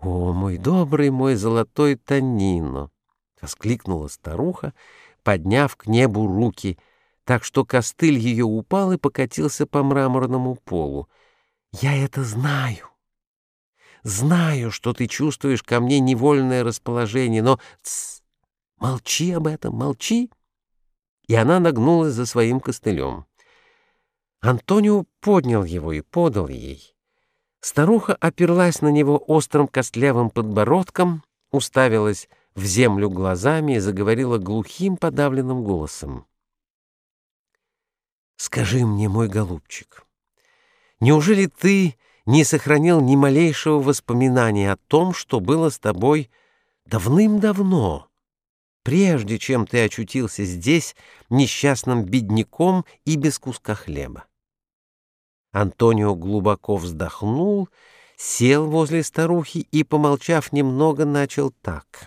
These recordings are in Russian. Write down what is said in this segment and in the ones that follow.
«О, мой добрый, мой золотой Тонино!» — воскликнула старуха, подняв к небу руки, так что костыль ее упал и покатился по мраморному полу. «Я это знаю. Знаю, что ты чувствуешь ко мне невольное расположение, но молчи об этом, молчи!» И она нагнулась за своим костылем. Антонио поднял его и подал ей. Старуха оперлась на него острым костлявым подбородком, уставилась в землю глазами и заговорила глухим подавленным голосом. «Скажи мне, мой голубчик, неужели ты не сохранил ни малейшего воспоминания о том, что было с тобой давным-давно, прежде чем ты очутился здесь несчастным бедняком и без куска хлеба?» Антонио глубоко вздохнул, сел возле старухи и, помолчав немного, начал так.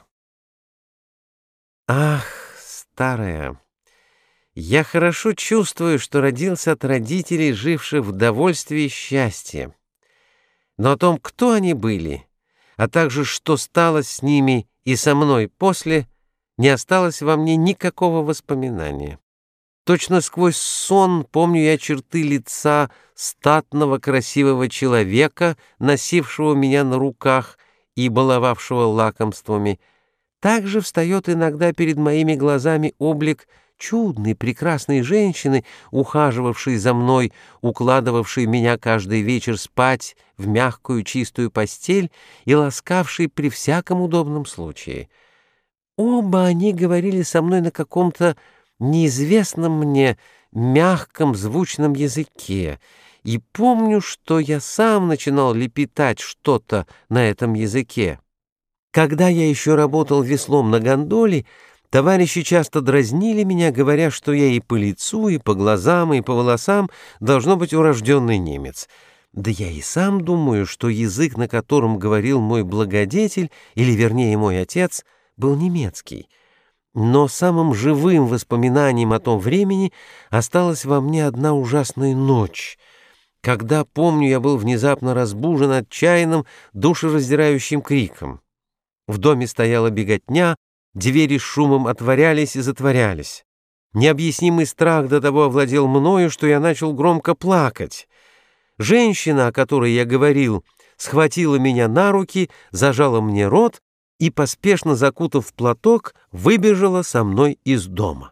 «Ах, старая, я хорошо чувствую, что родился от родителей, живших в довольстве и счастье. Но о том, кто они были, а также что стало с ними и со мной после, не осталось во мне никакого воспоминания. Точно сквозь сон помню я черты лица статного красивого человека, носившего меня на руках и баловавшего лакомствами. Также встает иногда перед моими глазами облик чудной, прекрасной женщины, ухаживавшей за мной, укладывавшей меня каждый вечер спать в мягкую чистую постель и ласкавшей при всяком удобном случае. Оба они говорили со мной на каком-то неизвестном мне мягком звучном языке, и помню, что я сам начинал лепетать что-то на этом языке. Когда я еще работал веслом на гондоле, товарищи часто дразнили меня, говоря, что я и по лицу, и по глазам, и по волосам должно быть урожденный немец. Да я и сам думаю, что язык, на котором говорил мой благодетель, или вернее мой отец, был немецкий. Но самым живым воспоминанием о том времени осталась во мне одна ужасная ночь, когда, помню, я был внезапно разбужен отчаянным, душераздирающим криком. В доме стояла беготня, двери с шумом отворялись и затворялись. Необъяснимый страх до того овладел мною, что я начал громко плакать. Женщина, о которой я говорил, схватила меня на руки, зажала мне рот и, поспешно закутав в платок, выбежала со мной из дома.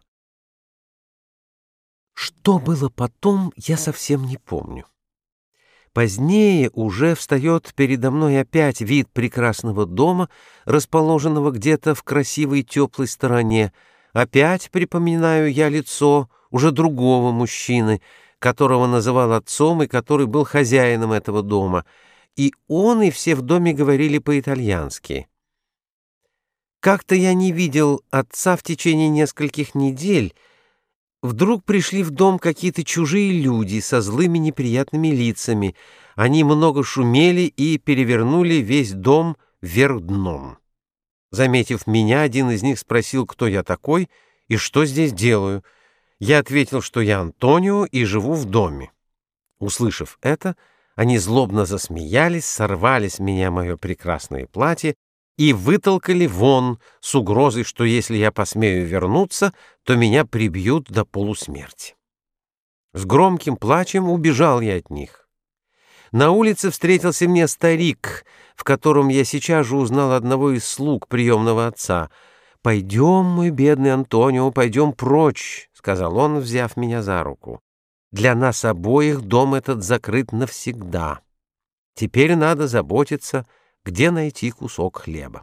Что было потом, я совсем не помню. Позднее уже встает передо мной опять вид прекрасного дома, расположенного где-то в красивой теплой стороне. Опять припоминаю я лицо уже другого мужчины, которого называл отцом и который был хозяином этого дома. И он, и все в доме говорили по-итальянски. Как-то я не видел отца в течение нескольких недель. Вдруг пришли в дом какие-то чужие люди со злыми неприятными лицами. Они много шумели и перевернули весь дом вверх дном. Заметив меня, один из них спросил, кто я такой и что здесь делаю. Я ответил, что я Антонио и живу в доме. Услышав это, они злобно засмеялись, сорвали с меня мое прекрасное платье и вытолкали вон с угрозой, что если я посмею вернуться, то меня прибьют до полусмерти. С громким плачем убежал я от них. На улице встретился мне старик, в котором я сейчас же узнал одного из слуг приемного отца. «Пойдем, мой бедный Антонио, пойдем прочь», — сказал он, взяв меня за руку. «Для нас обоих дом этот закрыт навсегда. Теперь надо заботиться, где найти кусок хлеба».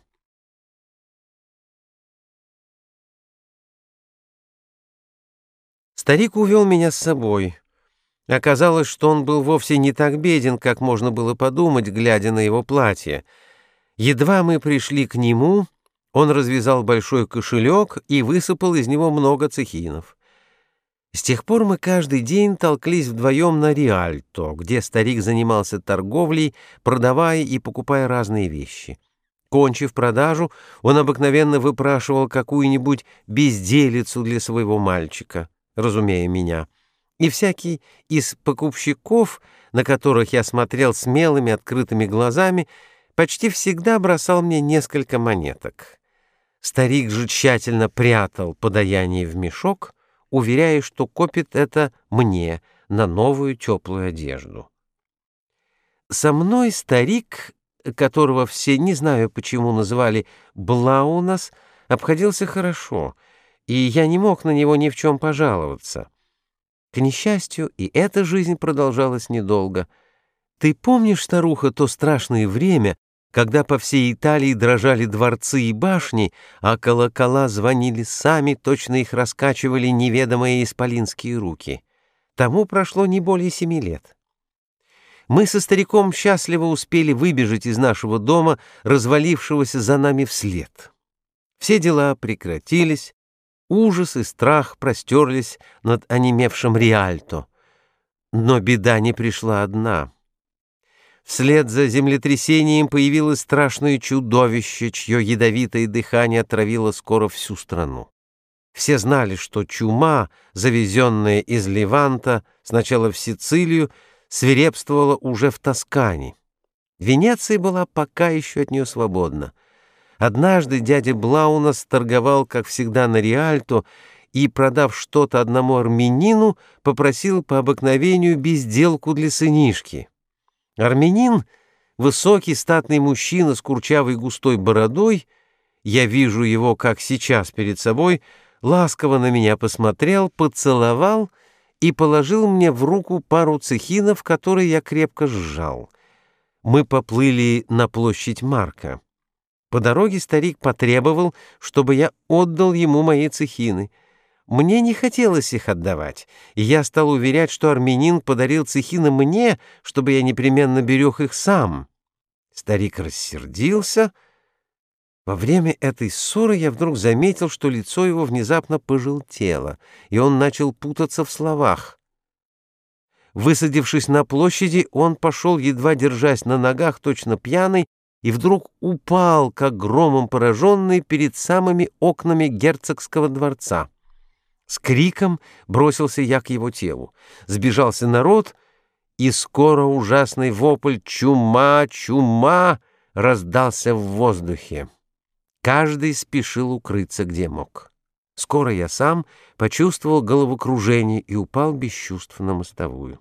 Старик увел меня с собой. Оказалось, что он был вовсе не так беден, как можно было подумать, глядя на его платье. Едва мы пришли к нему, он развязал большой кошелек и высыпал из него много цехинов. С тех пор мы каждый день толклись вдвоем на Риальто, где старик занимался торговлей, продавая и покупая разные вещи. Кончив продажу, он обыкновенно выпрашивал какую-нибудь безделицу для своего мальчика, разумея меня. И всякий из покупщиков, на которых я смотрел смелыми открытыми глазами, почти всегда бросал мне несколько монеток. Старик же тщательно прятал подаяние в мешок, уверяя, что копит это мне на новую теплую одежду. Со мной старик, которого все, не знаю почему, называли Блаунас, обходился хорошо, и я не мог на него ни в чем пожаловаться. К несчастью, и эта жизнь продолжалась недолго. Ты помнишь, старуха, то страшное время, когда по всей Италии дрожали дворцы и башни, а колокола звонили сами, точно их раскачивали неведомые исполинские руки? Тому прошло не более 7 лет. Мы со стариком счастливо успели выбежать из нашего дома, развалившегося за нами вслед. Все дела прекратились, ужас и страх простерлись над онемевшим Риальто. Но беда не пришла одна. Вслед за землетрясением появилось страшное чудовище, чье ядовитое дыхание отравило скоро всю страну. Все знали, что чума, завезенная из Леванта сначала в Сицилию, свирепствовала уже в Тоскане. Венеция была пока еще от нее свободна. Однажды дядя Блаунас торговал, как всегда, на Риальто и, продав что-то одному армянину, попросил по обыкновению безделку для сынишки. Армянин, высокий статный мужчина с курчавой густой бородой, я вижу его, как сейчас, перед собой, ласково на меня посмотрел, поцеловал и положил мне в руку пару цехинов, которые я крепко сжал. Мы поплыли на площадь Марка. По дороге старик потребовал, чтобы я отдал ему мои цехины. Мне не хотелось их отдавать, и я стал уверять, что армянин подарил цехины мне, чтобы я непременно берег их сам. Старик рассердился. Во время этой ссоры я вдруг заметил, что лицо его внезапно пожелтело, и он начал путаться в словах. Высадившись на площади, он пошел, едва держась на ногах, точно пьяный, и вдруг упал, как громом пораженный, перед самыми окнами герцогского дворца. С криком бросился я к его телу. Сбежался народ, и скоро ужасный вопль «Чума! Чума!» раздался в воздухе. Каждый спешил укрыться, где мог. Скоро я сам почувствовал головокружение и упал без чувств на мостовую.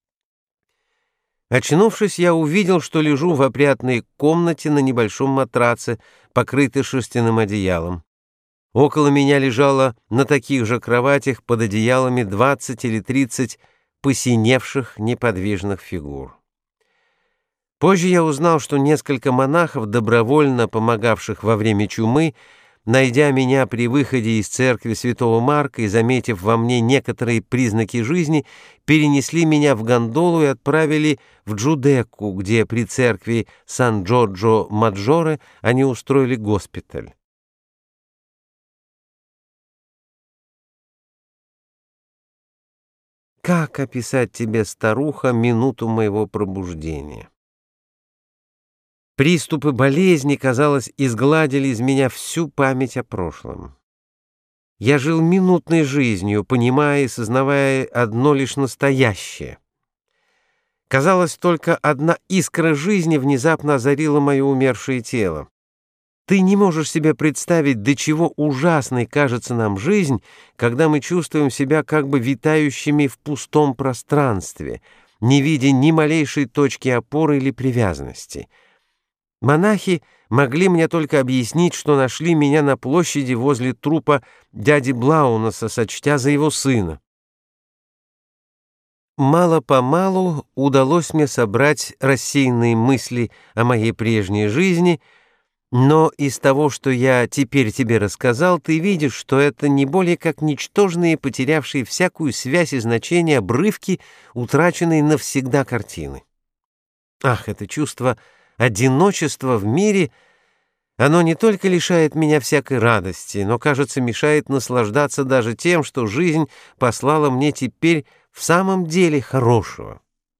Очнувшись, я увидел, что лежу в опрятной комнате на небольшом матраце, покрытой шерстяным одеялом. Около меня лежало на таких же кроватях под одеялами 20 или 30 посиневших неподвижных фигур. Позже я узнал, что несколько монахов, добровольно помогавших во время чумы, найдя меня при выходе из церкви святого Марка и заметив во мне некоторые признаки жизни, перенесли меня в гондолу и отправили в Джудекку, где при церкви Сан-Джорджо-Маджоре они устроили госпиталь. Как описать тебе, старуха, минуту моего пробуждения? Приступы болезни, казалось, изгладили из меня всю память о прошлом. Я жил минутной жизнью, понимая и сознавая одно лишь настоящее. Казалось, только одна искра жизни внезапно озарила мое умершее тело. Ты не можешь себе представить, до чего ужасной кажется нам жизнь, когда мы чувствуем себя как бы витающими в пустом пространстве, не видя ни малейшей точки опоры или привязанности. Монахи могли мне только объяснить, что нашли меня на площади возле трупа дяди Блаунаса, сочтя за его сына. Мало-помалу удалось мне собрать рассеянные мысли о моей прежней жизни, но из того, что я теперь тебе рассказал, ты видишь, что это не более как ничтожные, потерявшие всякую связь и значение обрывки, утраченные навсегда картины. Ах, это чувство одиночества в мире, оно не только лишает меня всякой радости, но, кажется, мешает наслаждаться даже тем, что жизнь послала мне теперь в самом деле хорошего.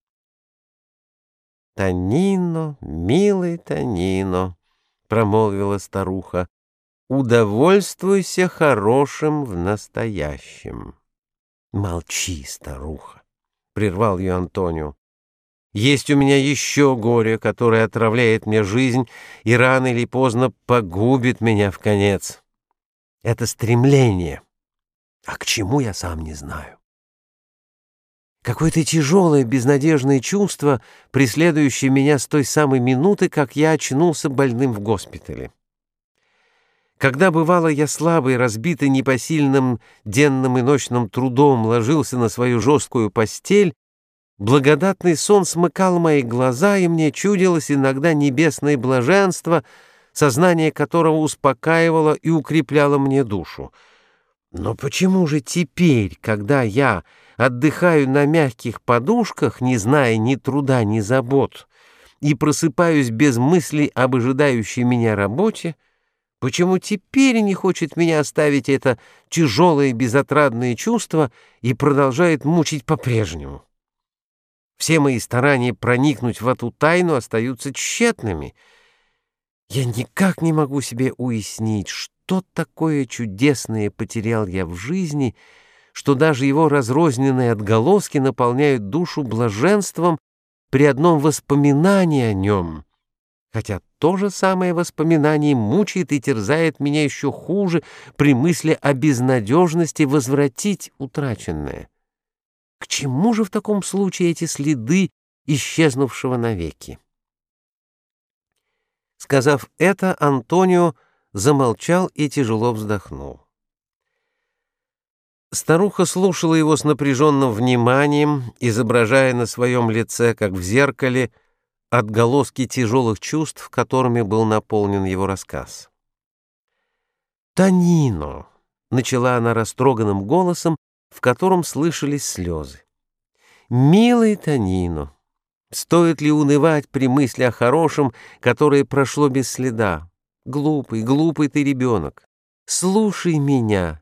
«Тонино, милый Тонино», — промолвила старуха, — «удовольствуйся хорошим в настоящем». «Молчи, старуха», — прервал ее Антонио. Есть у меня еще горе, которое отравляет мне жизнь и рано или поздно погубит меня в конец. Это стремление. А к чему, я сам не знаю. Какое-то тяжелое, безнадежное чувство, преследующее меня с той самой минуты, как я очнулся больным в госпитале. Когда, бывало, я слабый, разбитый непосильным денным и ночным трудом ложился на свою жесткую постель, благодатный сон смыкал мои глаза, и мне чудилось иногда небесное блаженство, сознание которого успокаивало и укрепляло мне душу. Но почему же теперь, когда я отдыхаю на мягких подушках, не зная ни труда, ни забот, и просыпаюсь без мыслей об ожидающей меня работе, почему теперь не хочет меня оставить это тяжелое безотрадное чувство и продолжает мучить по-прежнему? Все мои старания проникнуть в эту тайну остаются тщетными. Я никак не могу себе уяснить, что такое чудесное потерял я в жизни, что даже его разрозненные отголоски наполняют душу блаженством при одном воспоминании о нем, хотя то же самое воспоминание мучает и терзает меня еще хуже при мысли о безнадежности возвратить утраченное. К чему же в таком случае эти следы исчезнувшего навеки? Сказав это, Антонио замолчал и тяжело вздохнул. Старуха слушала его с напряженным вниманием, изображая на своем лице, как в зеркале, отголоски тяжелых чувств, которыми был наполнен его рассказ. «Тонино!» — начала она растроганным голосом, в котором слышались слезы. «Милый Тонино! Стоит ли унывать при мысли о хорошем, которое прошло без следа? Глупый, глупый ты ребенок! Слушай меня!»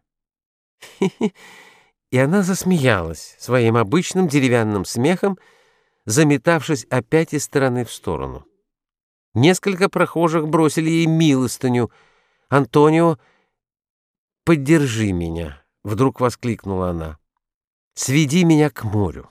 И она засмеялась своим обычным деревянным смехом, заметавшись опять из стороны в сторону. Несколько прохожих бросили ей милостыню. «Антонио, поддержи меня!» — вдруг воскликнула она. «Сведи меня к морю!»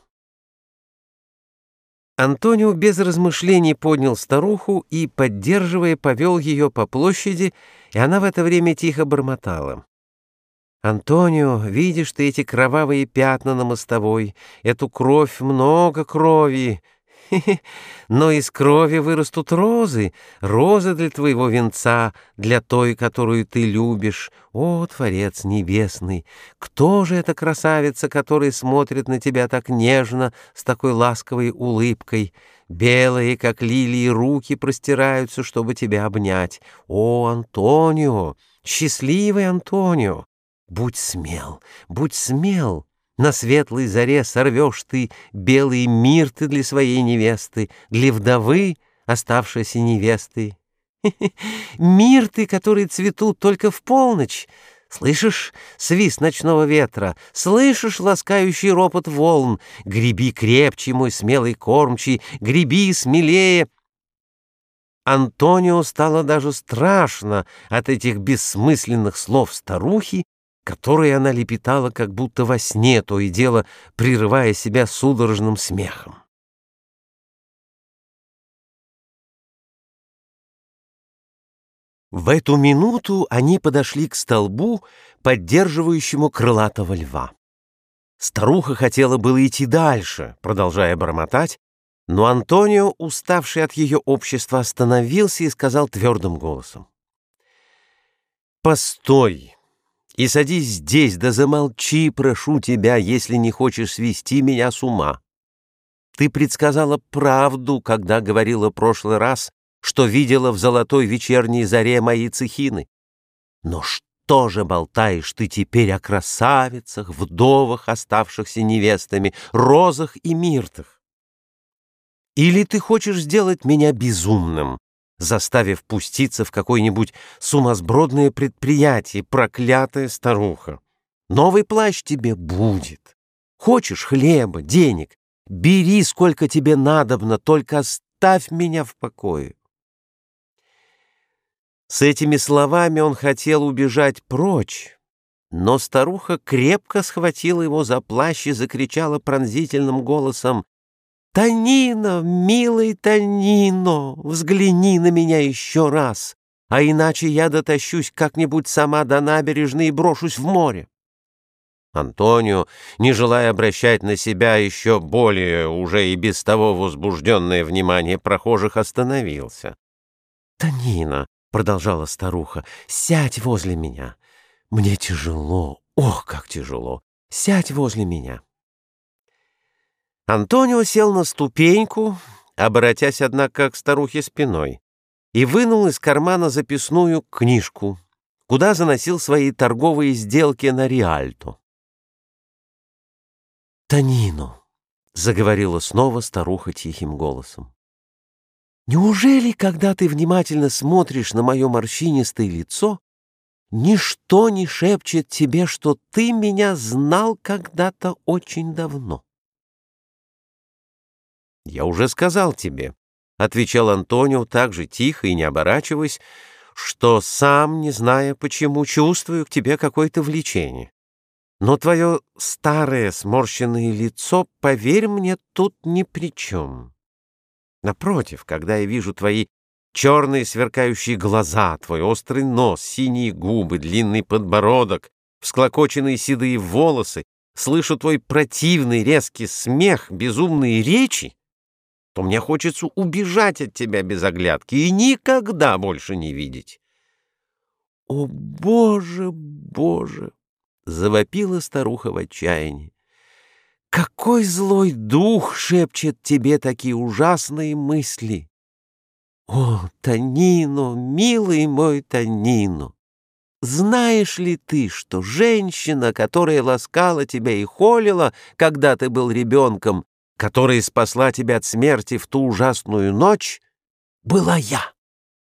Антонио без размышлений поднял старуху и, поддерживая, повел ее по площади, и она в это время тихо бормотала. «Антонио, видишь ты эти кровавые пятна на мостовой, эту кровь, много крови. Но из крови вырастут розы, розы для твоего венца, для той, которую ты любишь. О, Творец Небесный, кто же эта красавица, которая смотрит на тебя так нежно, с такой ласковой улыбкой? Белые, как лилии, руки простираются, чтобы тебя обнять. О, Антонио, счастливый Антонио! Будь смел, будь смел. На светлой заре сорвешь ты белые мирты для своей невесты, для вдовы, оставшейся невестой. Мирты, которые цветут только в полночь. Слышишь свист ночного ветра, слышишь ласкающий ропот волн. Греби крепче, мой смелый кормчий, греби смелее. Антонио стало даже страшно от этих бессмысленных слов старухи, которые она лепетала как будто во сне, то и дело прерывая себя судорожным смехом. В эту минуту они подошли к столбу, поддерживающему крылатого льва. Старуха хотела было идти дальше, продолжая бормотать, но Антонио, уставший от ее общества, остановился и сказал твердым голосом: «Постой! И садись здесь, да замолчи, прошу тебя, если не хочешь свести меня с ума. Ты предсказала правду, когда говорила в прошлый раз, что видела в золотой вечерней заре мои цехины. Но что же болтаешь ты теперь о красавицах, вдовах, оставшихся невестами, розах и миртах? Или ты хочешь сделать меня безумным, заставив пуститься в какое-нибудь сумасбродное предприятие, проклятая старуха? Новый плащ тебе будет. Хочешь хлеба, денег? Бери, сколько тебе надобно, только оставь меня в покое». С этими словами он хотел убежать прочь, но старуха крепко схватила его за плащ и закричала пронзительным голосом: Тонино, милый Тонино, взгляни на меня еще раз, а иначе я дотащусь как-нибудь сама до набережной и брошусь в море». Антонио, не желая обращать на себя еще более уже и без того возбужденное внимание прохожих, остановился. «Тонино», — продолжала старуха, — «сядь возле меня. Мне тяжело, ох, как тяжело. Сядь возле меня». Антонио сел на ступеньку, оборотясь, однако, к старухе спиной, и вынул из кармана записную книжку, куда заносил свои торговые сделки на Риальто. «Тонино», — заговорила снова старуха тихим голосом, — «неужели, когда ты внимательно смотришь на мое морщинистое лицо, ничто не шепчет тебе, что ты меня знал когда-то очень давно?» «Я уже сказал тебе», — отвечал Антонио так же тихо и не оборачиваясь, «что сам, не зная почему, чувствую к тебе какое-то влечение. Но твое старое сморщенное лицо, поверь мне, тут ни при чем. Напротив, когда я вижу твои черные сверкающие глаза, твой острый нос, синие губы, длинный подбородок, всклокоченные седые волосы, слышу твой противный резкий смех, безумные речи, то мне хочется убежать от тебя без оглядки и никогда больше не видеть». «О, Боже, Боже!» — завопила старуха в отчаянии. «Какой злой дух шепчет тебе такие ужасные мысли! О, Тонино, милый мой Тонино! Знаешь ли ты, что женщина, которая ласкала тебя и холила, когда ты был ребенком, которая спасла тебя от смерти в ту ужасную ночь, была я?»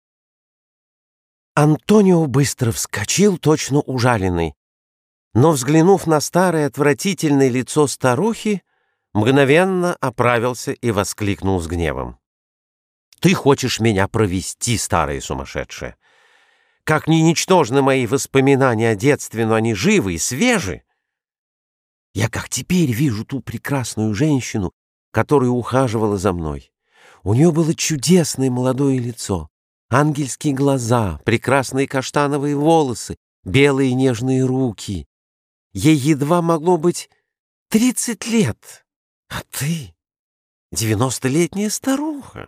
Антонио быстро вскочил, точно ужаленный, но, взглянув на старое отвратительное лицо старухи, мгновенно оправился и воскликнул с гневом: «Ты хочешь меня провести, старая сумасшедшая? Как ни ничтожны мои воспоминания о детстве, но они живы и свежи! Я как теперь вижу ту прекрасную женщину, которая ухаживала за мной. У нее было чудесное молодое лицо, ангельские глаза, прекрасные каштановые волосы, белые нежные руки. Ей едва могло быть 30 лет, а ты — 90-летняя старуха».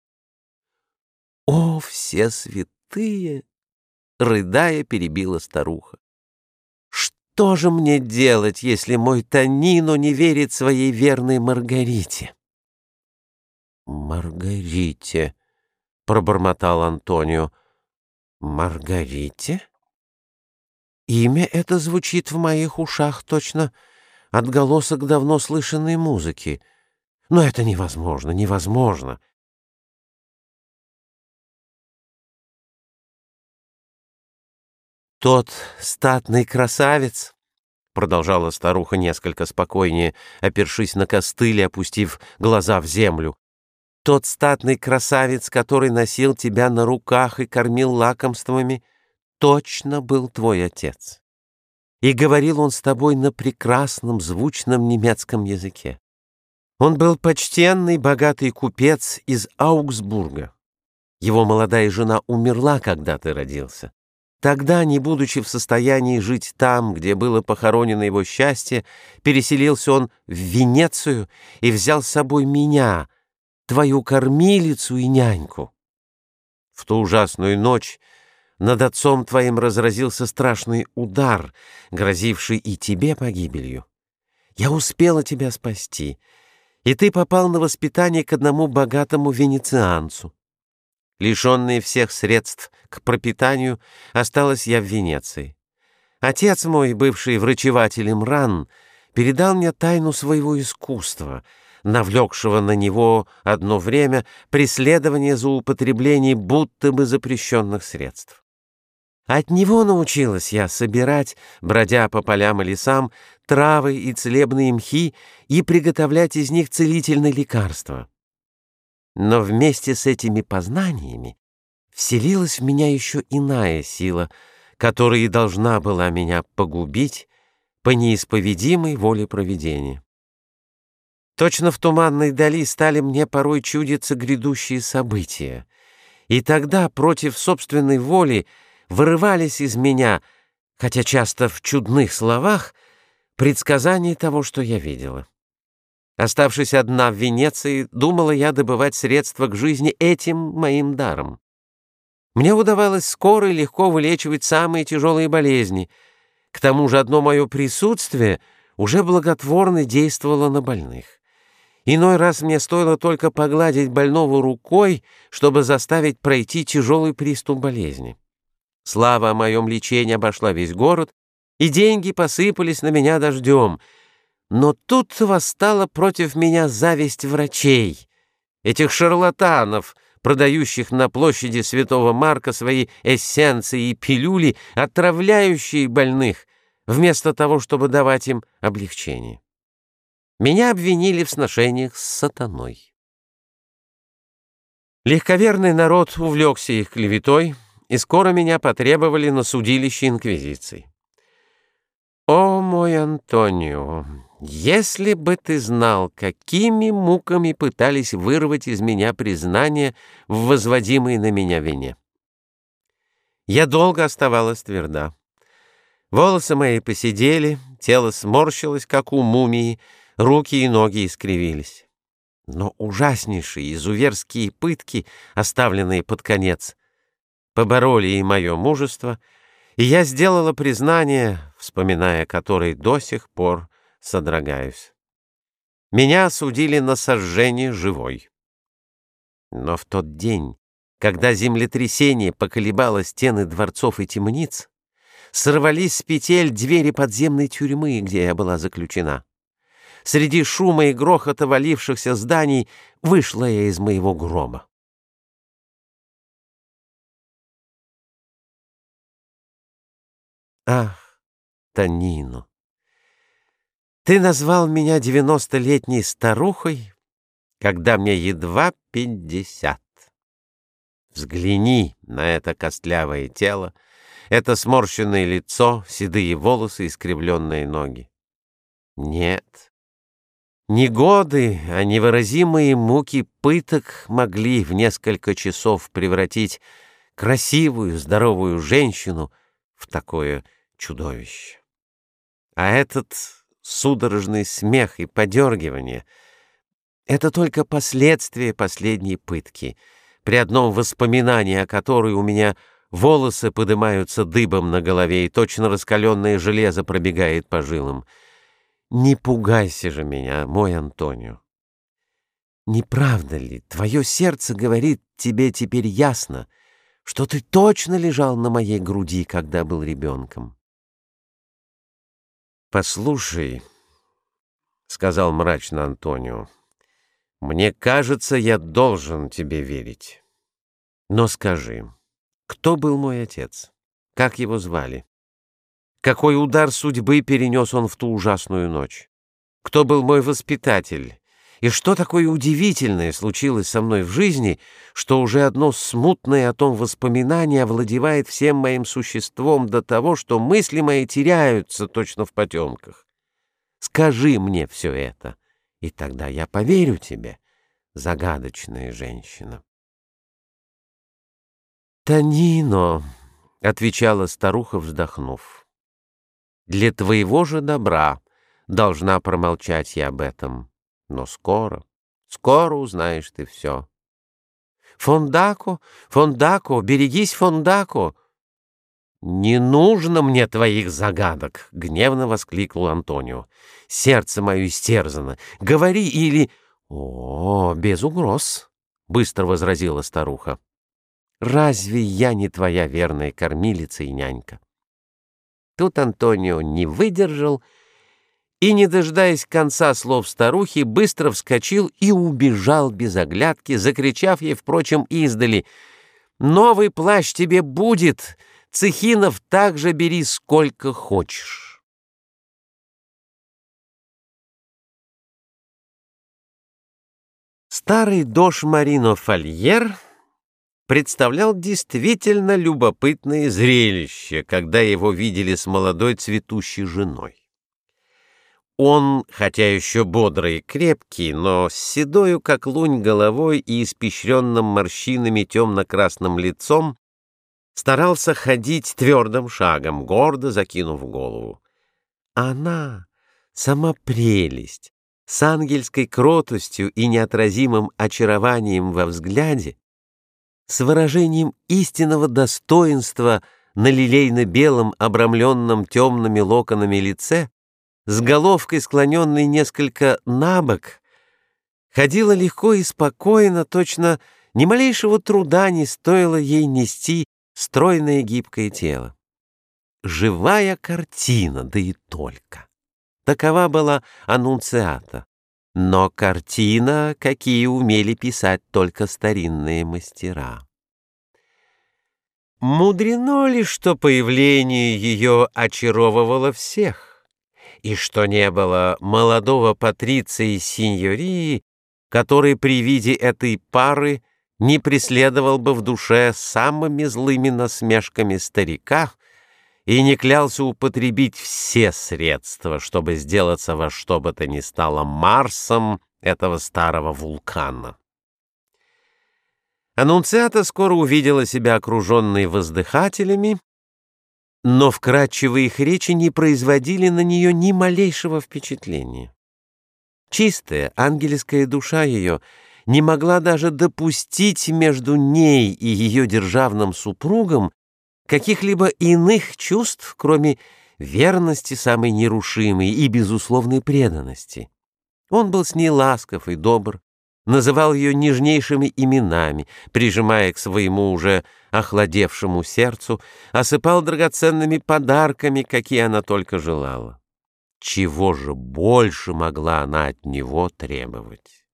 «О, все святые!» — рыдая, перебила старуха. «Что же мне делать, если мой Тонино не верит своей верной Маргарите?» «Маргарите», — пробормотал Антонио. «Маргарите? Имя это звучит в моих ушах точно отголосок давно слышанной музыки. Но это невозможно, невозможно. Тот статный красавец, — продолжала старуха несколько спокойнее, опершись на костыль и опустив глаза в землю, — тот статный красавец, который носил тебя на руках и кормил лакомствами, точно был твой отец. И говорил он с тобой на прекрасном звучном немецком языке. Он был почтенный, богатый купец из Аугсбурга. Его молодая жена умерла, когда ты родился. Тогда, не будучи в состоянии жить там, где было похоронено его счастье, переселился он в Венецию и взял с собой меня, твою кормилицу и няньку. В ту ужасную ночь над отцом твоим разразился страшный удар, грозивший и тебе погибелью. Я успела тебя спасти, и ты попал на воспитание к одному богатому венецианцу. Лишенный всех средств к пропитанию, осталась я в Венеции. Отец мой, бывший врачевателем ран, передал мне тайну своего искусства, навлекшего на него одно время преследование за употребление будто бы запрещенных средств. От него научилась я собирать, бродя по полям и лесам, травы и целебные мхи и приготовлять из них целительные лекарства. Но вместе с этими познаниями вселилась в меня еще иная сила, которая и должна была меня погубить по неисповедимой воле провидения. Точно в туманной дали стали мне порой чудиться грядущие события. И тогда против собственной воли вырывались из меня, хотя часто в чудных словах, предсказания того, что я видела. Оставшись одна в Венеции, думала я добывать средства к жизни этим моим даром. Мне удавалось скоро и легко вылечивать самые тяжелые болезни. К тому же одно мое присутствие уже благотворно действовало на больных. Иной раз мне стоило только погладить больного рукой, чтобы заставить пройти тяжелый приступ болезни. Слава о моем лечении обошла весь город, и деньги посыпались на меня дождем. Но тут восстала против меня зависть врачей, этих шарлатанов, продающих на площади Святого Марка свои эссенции и пилюли, отравляющие больных, вместо того, чтобы давать им облегчение. Меня обвинили в сношениях с сатаной. Легковерный народ увлекся их клеветой, и скоро меня потребовали на судилище инквизиции. О, мой Антонио, если бы ты знал, какими муками пытались вырвать из меня признание в возводимой на меня вине. Я долго оставалась тверда. Волосы мои поседели, тело сморщилось, как у мумии, руки и ноги искривились. Но ужаснейшие изуверские пытки, оставленные под конец, побороли и мое мужество, и я сделала признание, вспоминая которое до сих пор содрогаюсь. Меня осудили на сожжение живой. Но в тот день, когда землетрясение поколебало стены дворцов и темниц, сорвались с петель двери подземной тюрьмы, где я была заключена. Среди шума и грохота валившихся зданий вышла я из моего гроба. Ах, Тонино, ты назвал меня 90-летней старухой, когда мне едва 50. Взгляни на это костлявое тело, это сморщенное лицо, седые волосы, искривленные ноги. Нет, не годы, а невыразимые муки пыток могли в несколько часов превратить красивую, здоровую женщину в такое чудовище. А этот судорожный смех и подергивание — это только последствия последней пытки, при одном воспоминании о которой у меня волосы поднимаются дыбом на голове и точно раскаленное железо пробегает по жилам. Не пугайся же меня, мой Антонио. Не правда ли, твое сердце говорит тебе теперь ясно, что ты точно лежал на моей груди, когда был ребенком? «Послушай», — сказал мрачно Антонио, — «мне кажется, я должен тебе верить. Но скажи, кто был мой отец? Как его звали? Какой удар судьбы перенес он в ту ужасную ночь? Кто был мой воспитатель? И что такое удивительное случилось со мной в жизни, что уже одно смутное о том воспоминание овладевает всем моим существом до того, что мысли мои теряются точно в потемках? Скажи мне все это, и тогда я поверю тебе, загадочная женщина». «Тонино», — отвечала старуха, вздохнув, — «для твоего же добра должна промолчать я об этом, но скоро узнаешь ты все». «Фондако, Фондако, берегись, Фондако!» «Не нужно мне твоих загадок!» — гневно воскликнул Антонио. «Сердце мое истерзано. Говори или...» «О, без угроз!» — быстро возразила старуха. «Разве я не твоя верная кормилица и нянька?» Тут Антонио не выдержал и, не дожидаясь конца слов старухи, быстро вскочил и убежал без оглядки, закричав ей, впрочем, издали: «Новый плащ тебе будет! Цехинов также бери сколько хочешь!» Старый дож Марино Фольер представлял действительно любопытное зрелище, когда его видели с молодой цветущей женой. Он, хотя еще бодрый и крепкий, но с седою, как лунь, головой и испещренным морщинами темно-красным лицом, старался ходить твердым шагом, гордо закинув голову. Она, сама прелесть, с ангельской кротостью и неотразимым очарованием во взгляде, с выражением истинного достоинства на лилейно-белом, обрамленном темными локонами лице, с головкой, склоненной несколько набок, ходила легко и спокойно, точно ни малейшего труда не стоило ей нести стройное гибкое тело. Живая картина, да и только. Такова была Аннунциата. Но картина, какие умели писать только старинные мастера. Мудрено ли, что появление ее очаровывало всех, и что не было молодого патриции синьории, который при виде этой пары не преследовал бы в душе самыми злыми насмешками старика и не клялся употребить все средства, чтобы сделаться во что бы то ни стало Марсом этого старого вулкана. Аннунциата скоро увидела себя окруженной воздыхателями, но вкрадчивые их речи не производили на нее ни малейшего впечатления. Чистая ангельская душа ее не могла даже допустить между ней и ее державным супругом каких-либо иных чувств, кроме верности самой нерушимой и безусловной преданности. Он был с ней ласков и добр, называл ее нежнейшими именами, прижимая к своему уже охладевшему сердцу, осыпал драгоценными подарками, какие она только желала. Чего же больше могла она от него требовать?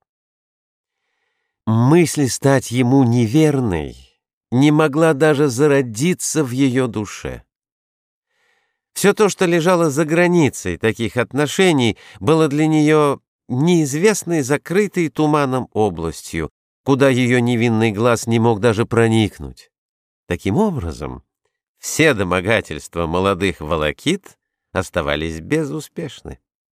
Мысль стать ему неверной не могла даже зародиться в ее душе. Все то, что лежало за границей таких отношений, было для нее неизвестной, закрытой туманом областью, куда ее невинный глаз не мог даже проникнуть. Таким образом, все домогательства молодых волокит оставались безуспешны.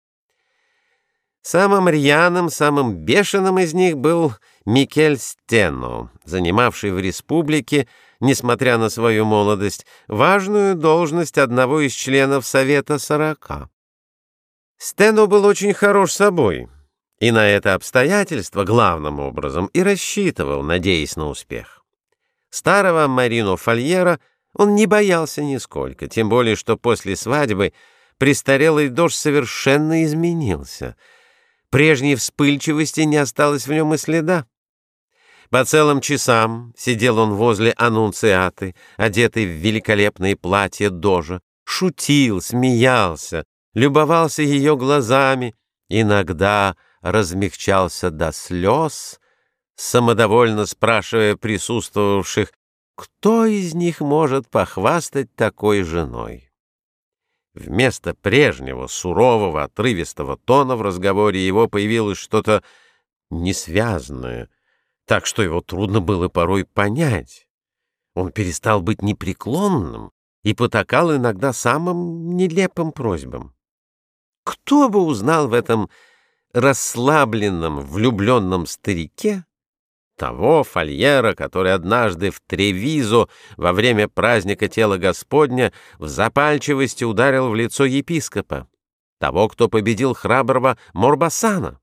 Самым рьяным, самым бешеным из них был Микель Стено, занимавший в республике, несмотря на свою молодость, важную должность одного из членов Совета 40. Стено был очень хорош собой, и на это обстоятельство главным образом и рассчитывал, надеясь на успех. Старого Марино Фальера он не боялся нисколько, тем более что после свадьбы престарелый дождь совершенно изменился. Прежней вспыльчивости не осталось в нем и следа. По целым часам сидел он возле Аннунциаты, одетый в великолепное платье дожа, шутил, смеялся, любовался ее глазами, иногда размягчался до слез, самодовольно спрашивая присутствовавших, кто из них может похвастать такой женой. Вместо прежнего сурового, отрывистого тона в разговоре его появилось что-то несвязное, так что его трудно было порой понять. Он перестал быть непреклонным и потакал иногда самым нелепым просьбам. Кто бы узнал в этом расслабленном, влюбленном старике того Фальера, который однажды в Тревизо во время праздника тела Господня в запальчивости ударил в лицо епископа, того, кто победил храброго Морбасана.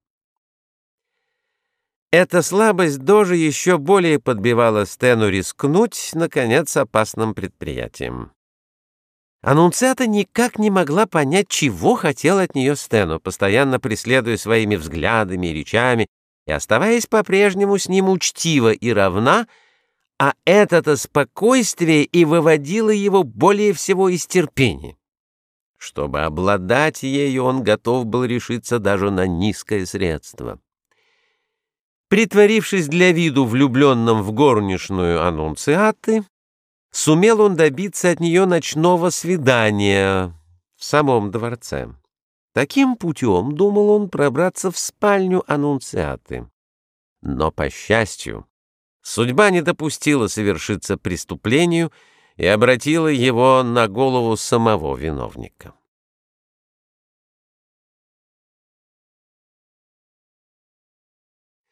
Эта слабость дожи еще более подбивала Стену рискнуть, наконец, опасным предприятием. Аннунциата никак не могла понять, чего хотел от нее Стену, постоянно преследуя своими взглядами и речами, и оставаясь по-прежнему с ним учтива и равна, а это-то спокойствие и выводило его более всего из терпения. Чтобы обладать ею, он готов был решиться даже на низкое средство. Притворившись для виду влюбленным в горничную Аннунциаты, сумел он добиться от нее ночного свидания в самом дворце. Таким путем думал он пробраться в спальню Аннунциаты. Но, по счастью, судьба не допустила совершиться преступлению и обратила его на голову самого виновника.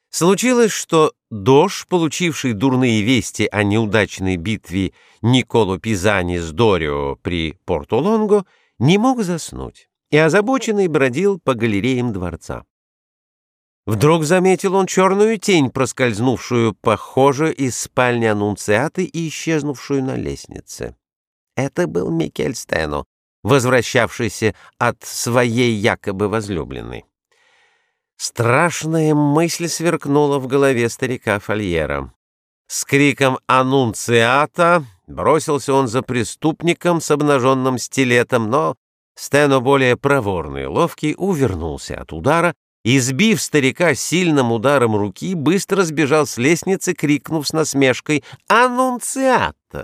Случилось, что Дож, получивший дурные вести о неудачной битве Николо Пизани с Дорио при Порто-Лонго, не мог заснуть и озабоченный бродил по галереям дворца. Вдруг заметил он черную тень, проскользнувшую, похоже, из спальни Аннунциаты и исчезнувшую на лестнице. Это был Микель Стено, возвращавшийся от своей якобы возлюбленной. Страшная мысль сверкнула в голове старика Фольера. С криком «Аннунциата!» бросился он за преступником с обнаженным стилетом, но Стено, более проворный и ловкий, увернулся от удара и, сбив старика сильным ударом руки, быстро сбежал с лестницы, крикнув с насмешкой «Аннунциата!».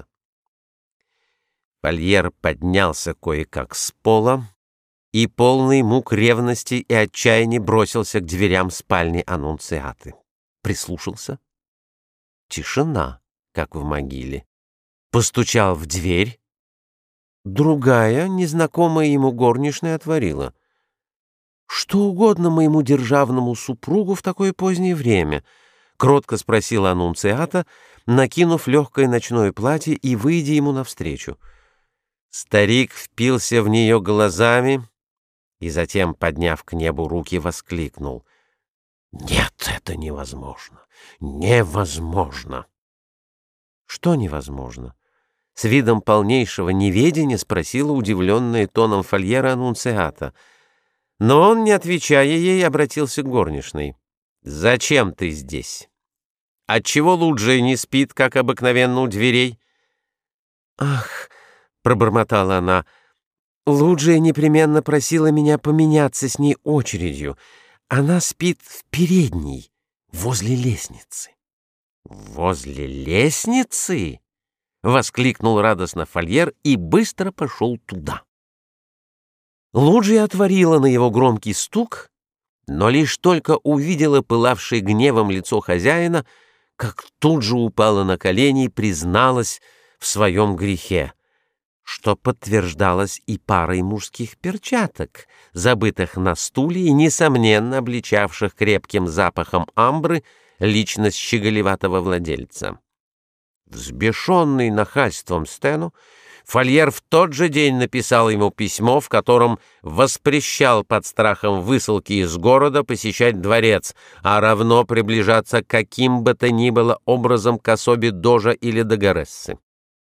Фольер поднялся кое-как с пола и, полный мук ревности и отчаяния, бросился к дверям спальни Аннунциаты. Прислушался. Тишина, как в могиле. Постучал в дверь. Другая, незнакомая ему горничная, отворила. «Что угодно моему державному супругу в такое позднее время?» — кротко спросила Аннунциата, накинув легкое ночное платье и выйдя ему навстречу. Старик впился в нее глазами и затем, подняв к небу руки, воскликнул: «Нет, это невозможно! Невозможно!» «Что невозможно?» — с видом полнейшего неведения спросила удивленная тоном Фольера Аннунциата. Но он, не отвечая ей, обратился к горничной. «Зачем ты здесь? Отчего Луджия не спит, как обыкновенно, у дверей?» «Ах!» — пробормотала она. «Луджия непременно просила меня поменяться с ней очередью. Она спит в передней, возле лестницы». «Возле лестницы?» — воскликнул радостно Фольер и быстро пошел туда. Луджия отворила на его громкий стук, но лишь только увидела пылавшее гневом лицо хозяина, как тут же упала на колени и призналась в своем грехе, что подтверждалось и парой мужских перчаток, забытых на стуле и, несомненно, обличавших крепким запахом амбры личность щеголеватого владельца. Взбешенный нахальством Стено, Фольер в тот же день написал ему письмо, в котором воспрещал под страхом высылки из города посещать дворец, а равно приближаться каким бы то ни было образом к особе Дожа или Дагарессы.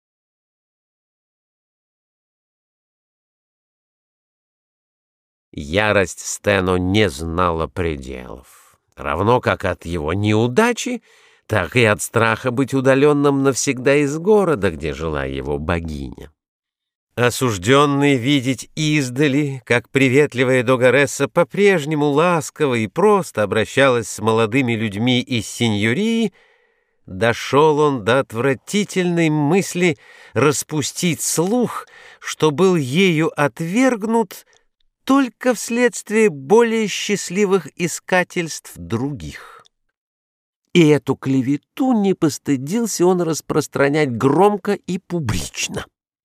Ярость Стено не знала пределов, равно как от его неудачи, так и от страха быть удаленным навсегда из города, где жила его богиня. Осужденный видеть издали, как приветливая Дагаресса по-прежнему ласково и просто обращалась с молодыми людьми из синьории, дошел он до отвратительной мысли распустить слух, что был ею отвергнут только вследствие более счастливых искательств других. И эту клевету не постыдился он распространять громко и публично.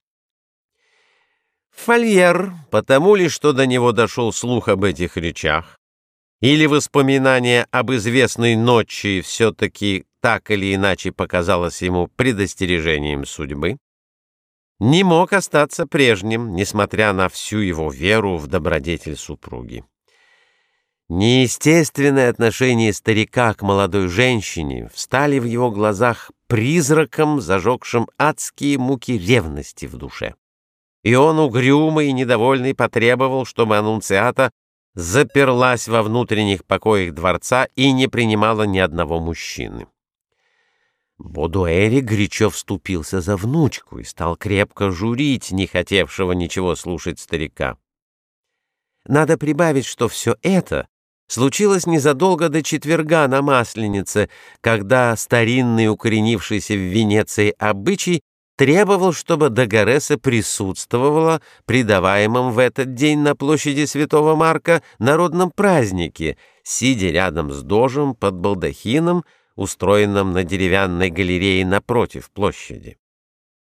Фольер, потому ли, что до него дошел слух об этих речах, или воспоминание об известной ночи все-таки так или иначе показалось ему предостережением судьбы, не мог остаться прежним, несмотря на всю его веру в добродетель супруги. Неестественное отношение старика к молодой женщине встали в его глазах призраком, зажегшим адские муки ревности в душе. И он, угрюмый и недовольный, потребовал, чтобы Аннунциата заперлась во внутренних покоях дворца и не принимала ни одного мужчины. Бодуэри горячо вступился за внучку и стал крепко журить не хотевшего ничего слушать старика. Надо прибавить, что все это случилось незадолго до четверга на Масленице, когда старинный, укоренившийся в Венеции обычай требовал, чтобы Дагаресса присутствовала при даваемом в этот день на площади Святого Марка народном празднике, сидя рядом с Дожем под балдахином, устроенным на деревянной галерее напротив площади.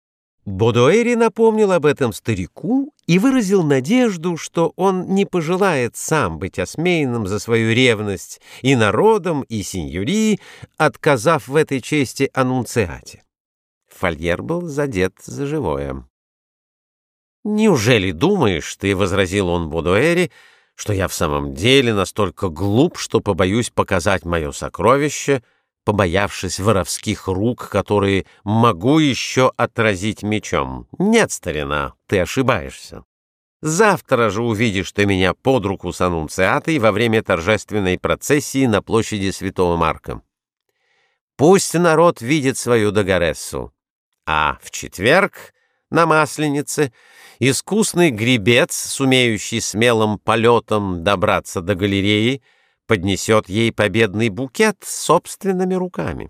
Бодуэри напомнил об этом старику и выразил надежду, что он не пожелает сам быть осмеянным за свою ревность и народом, и синьории, отказав в этой чести аннунциате. Фольер был задет за живое. «Неужели думаешь ты, — возразил он Бодуэри, — что я в самом деле настолько глуп, что побоюсь показать мое сокровище, побоявшись воровских рук, которые могу еще отразить мечом? Нет, старина, ты ошибаешься. Завтра же увидишь ты меня под руку с аннунциатой во время торжественной процессии на площади Святого Марка. Пусть народ видит свою Дагарессу, а в четверг на Масленице искусный гребец, сумеющий смелым полетом добраться до галереи, поднесет ей победный букет собственными руками».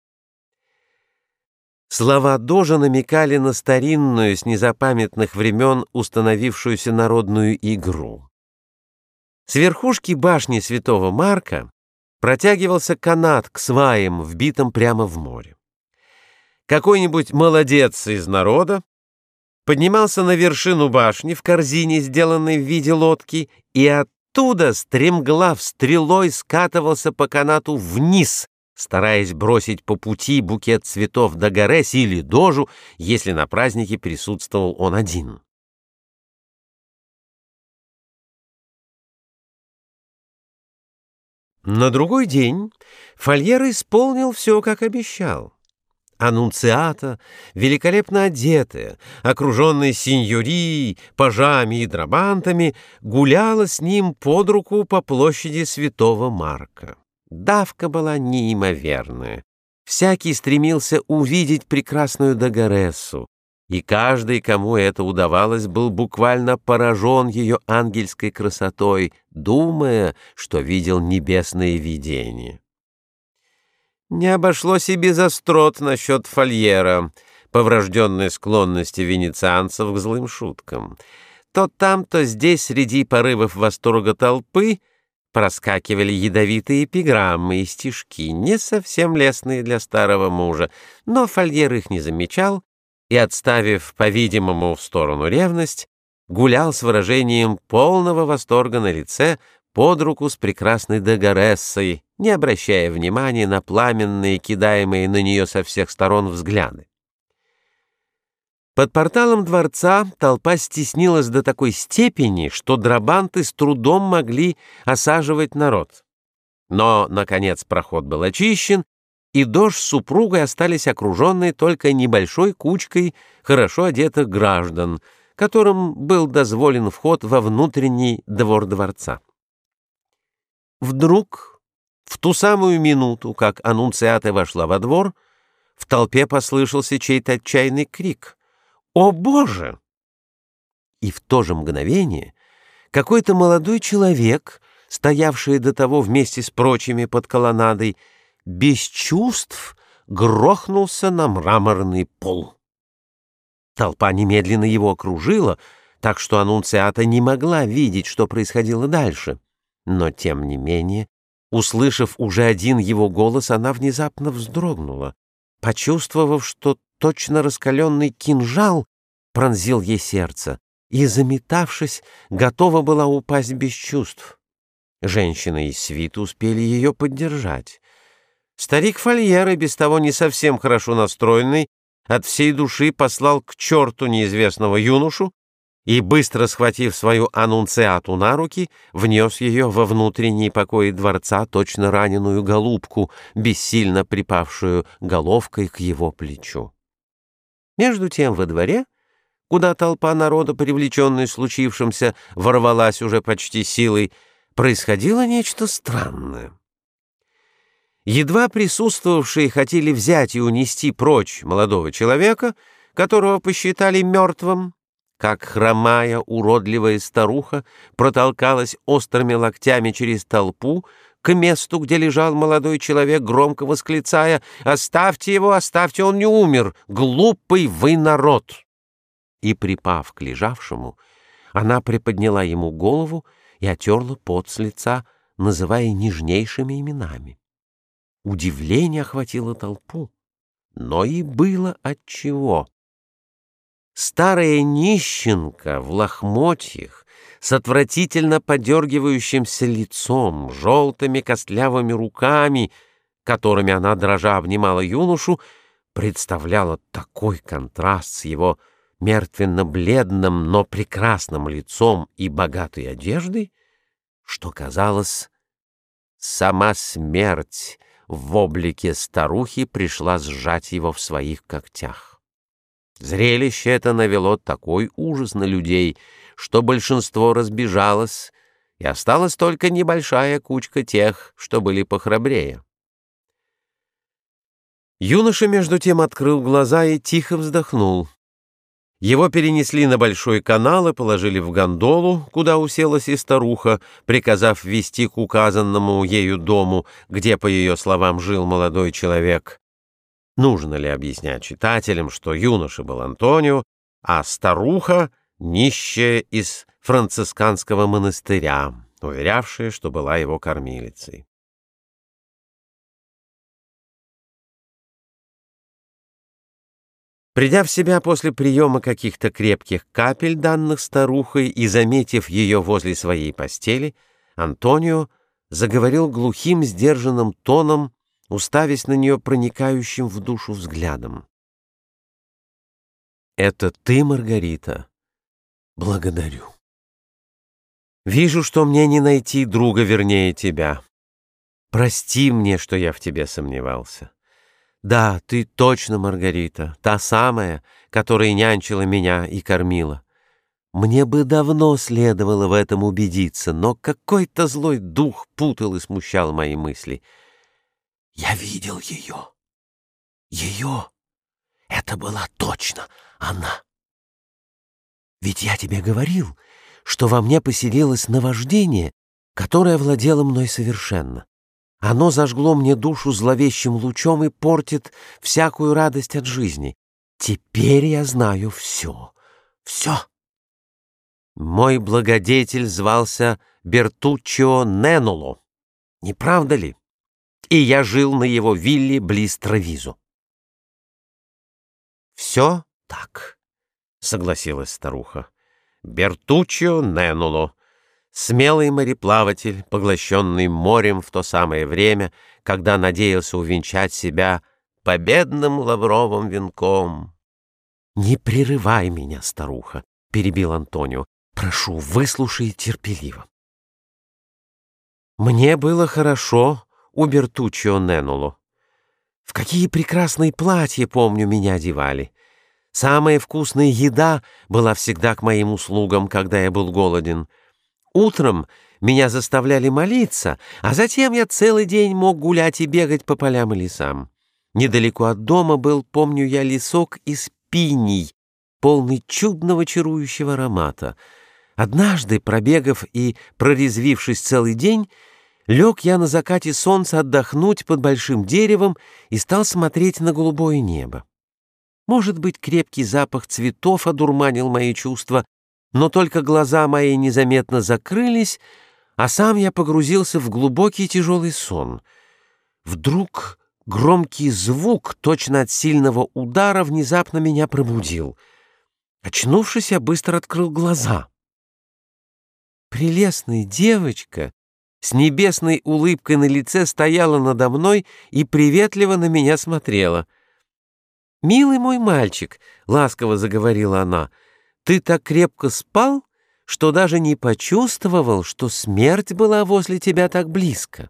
Слова Дожа намекали на старинную с незапамятных времен установившуюся народную игру. С верхушки башни Святого Марка протягивался канат к сваям, вбитым прямо в море. Какой-нибудь молодец из народа поднимался на вершину башни в корзине, сделанной в виде лодки, и оттуда стремглав стрелой скатывался по канату вниз, стараясь бросить по пути букет цветов Дагарессе или Дожу, если на празднике присутствовал он один. На другой день Фольер исполнил все, как обещал. Аннунциата, великолепно одетая, окруженная синьорией, пажами и драбантами, гуляла с ним под руку по площади Святого Марка. Давка была неимоверная. Всякий стремился увидеть прекрасную Дагарессу, и каждый, кому это удавалось, был буквально поражен ее ангельской красотой, думая, что видел небесное видение. Не обошлось и без острот насчет Фольера, по врожденной склонности венецианцев к злым шуткам. То там, то здесь, среди порывов восторга толпы, проскакивали ядовитые эпиграммы и стишки, не совсем лестные для старого мужа, но Фольер их не замечал и, отставив, по-видимому, в сторону ревность, гулял с выражением полного восторга на лице под руку с прекрасной Дагарессой, не обращая внимания на пламенные, кидаемые на нее со всех сторон взгляды. Под порталом дворца толпа стеснилась до такой степени, что драбанты с трудом могли осаживать народ. Но, наконец, проход был очищен, и Дож с супругой остались окруженные только небольшой кучкой хорошо одетых граждан, которым был дозволен вход во внутренний двор дворца. Вдруг, в ту самую минуту, как аннунциата вошла во двор, в толпе послышался чей-то отчаянный крик: «О, Боже!» И в то же мгновение какой-то молодой человек, стоявший до того вместе с прочими под колоннадой, без чувств грохнулся на мраморный пол. Толпа немедленно его окружила, так что аннунциата не могла видеть, что происходило дальше. Но, тем не менее, услышав уже один его голос, она внезапно вздрогнула, почувствовав, что точно раскаленный кинжал пронзил ей сердце, и, заметавшись, готова была упасть без чувств. Женщины из свиты успели ее поддержать. Старик Фольер, и без того не совсем хорошо настроенный, от всей души послал к черту неизвестного юношу и, быстро схватив свою аннунциату на руки, внес ее во внутренние покои дворца, точно раненую голубку, бессильно припавшую головкой к его плечу. Между тем во дворе, куда толпа народа, привлеченная случившимся, ворвалась уже почти силой, происходило нечто странное. Едва присутствовавшие хотели взять и унести прочь молодого человека, которого посчитали мертвым, как хромая, уродливая старуха протолкалась острыми локтями через толпу к месту, где лежал молодой человек, громко восклицая: «Оставьте его, оставьте, он не умер! Глупый вы народ!» И, припав к лежавшему, она приподняла ему голову и отерла пот с лица, называя нежнейшими именами. Удивление охватило толпу, но и было отчего. Старая нищенка в лохмотьях, с отвратительно подергивающимся лицом, желтыми костлявыми руками, которыми она дрожа обнимала юношу, представляла такой контраст с его мертвенно-бледным, но прекрасным лицом и богатой одеждой, что, казалось, сама смерть в облике старухи пришла сжать его в своих когтях. Зрелище это навело такой ужас на людей, что большинство разбежалось, и осталась только небольшая кучка тех, что были похрабрее. Юноша, между тем, открыл глаза и тихо вздохнул. Его перенесли на большой канал и положили в гондолу, куда уселась и старуха, приказав вести к указанному ею дому, где, по ее словам, жил молодой человек. Нужно ли объяснять читателям, что юноша был Антонио, а старуха — нищая из францисканского монастыря, уверявшая, что была его кормилицей? Придя в себя после приема каких-то крепких капель, данных старухой, и заметив ее возле своей постели, Антонио заговорил глухим, сдержанным тоном, уставясь на нее проникающим в душу взглядом. «Это ты, Маргарита? Благодарю. Вижу, что мне не найти друга вернее тебя. Прости мне, что я в тебе сомневался. Да, ты точно, Маргарита, та самая, которая нянчила меня и кормила. Мне бы давно следовало в этом убедиться, но какой-то злой дух путал и смущал мои мысли. Я видел ее. Ее. Это была точно она. Ведь я тебе говорил, что во мне поселилось наваждение, которое владело мной совершенно. Оно зажгло мне душу зловещим лучом и портит всякую радость от жизни. Теперь я знаю все. Все. Мой благодетель звался Бертуччио Неноло. Не правда ли? И я жил на его вилле близ Травизо. «Все так», — согласилась старуха. «Бертуччио Неноло, смелый мореплаватель, поглощенный морем в то самое время, когда надеялся увенчать себя победным лавровым венком». «Не прерывай меня, старуха», — перебил Антонио. «Прошу, выслушай терпеливо». Мне было хорошо у Бертуччио Неноло. В какие прекрасные платья, помню, меня одевали. Самая вкусная еда была всегда к моим услугам, когда я был голоден. Утром меня заставляли молиться, а затем я целый день мог гулять и бегать по полям и лесам. Недалеко от дома был, помню я, лесок из пиний, полный чудного чарующего аромата. Однажды, пробегав и прорезвившись целый день, лег я на закате солнца отдохнуть под большим деревом и стал смотреть на голубое небо. Может быть, крепкий запах цветов одурманил мои чувства, но только глаза мои незаметно закрылись, а сам я погрузился в глубокий тяжелый сон. Вдруг громкий звук, точно от сильного удара, внезапно меня пробудил. Очнувшись, я быстро открыл глаза. Прелестная девочка с небесной улыбкой на лице стояла надо мной и приветливо на меня смотрела. «Милый мой мальчик», — ласково заговорила она, — «ты так крепко спал, что даже не почувствовал, что смерть была возле тебя так близко».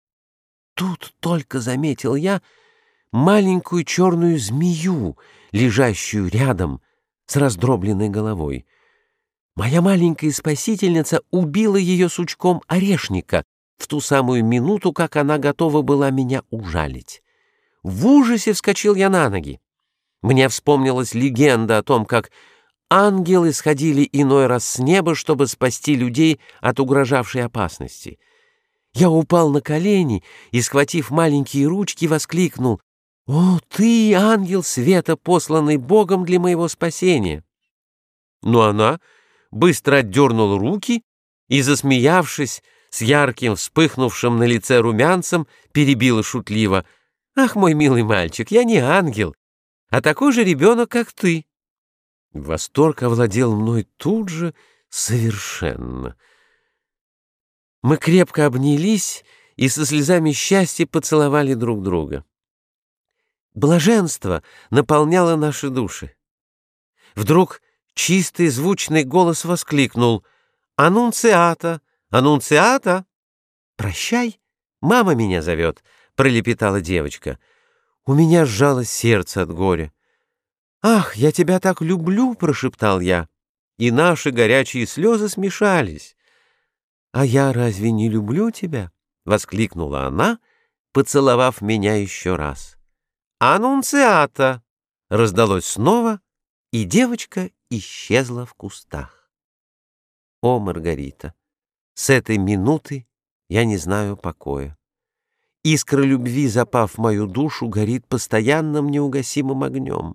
Тут только заметил я маленькую черную змею, лежащую рядом с раздробленной головой. Моя маленькая спасительница убила ее сучком орешника в ту самую минуту, как она готова была меня ужалить. В ужасе вскочил я на ноги. Мне вспомнилась легенда о том, как ангелы сходили иной раз с неба, чтобы спасти людей от угрожавшей опасности. Я упал на колени и, схватив маленькие ручки, воскликнул: «О, ты, ангел света, посланный Богом для моего спасения!» Но она быстро отдернула руки и, засмеявшись, с ярким вспыхнувшим на лице румянцем, перебила шутливо: «Ах, мой милый мальчик, я не ангел, а такой же ребенок, как ты». Восторг овладел мной тут же совершенно. Мы крепко обнялись и со слезами счастья поцеловали друг друга. Блаженство наполняло наши души. Вдруг чистый звучный голос воскликнул: «Аннунциата! Аннунциата!» «Прощай, мама меня зовет», — пролепетала девочка. У меня сжалось сердце от горя. «Ах, я тебя так люблю!» — прошептал я, и наши горячие слезы смешались. «А я разве не люблю тебя?» — воскликнула она, поцеловав меня еще раз. «Аннунциата!» — раздалось снова, и девочка исчезла в кустах. О, Маргарита, с этой минуты я не знаю покоя. Искра любви, запав в мою душу, горит постоянным неугасимым огнем.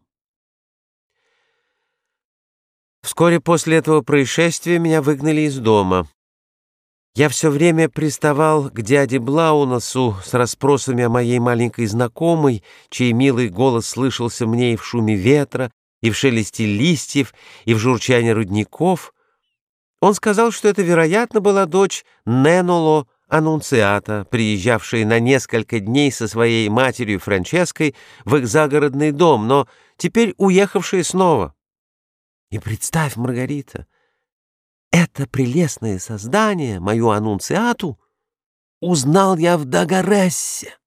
Вскоре после этого происшествия меня выгнали из дома. Я все время приставал к дяде Блаунасу с расспросами о моей маленькой знакомой, чей милый голос слышался мне и в шуме ветра, и в шелесте листьев, и в журчании рудников. Он сказал, что это, вероятно, была дочь Неноло Аннунциата, приезжавшая на несколько дней со своей матерью Франческой в их загородный дом, но теперь уехавшая снова. И представь, Маргарита, это прелестное создание, мою Аннунциату, узнал я в Дагарессе.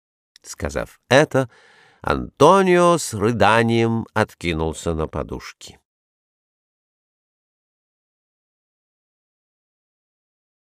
Сказав это, Антонио с рыданием откинулся на подушки.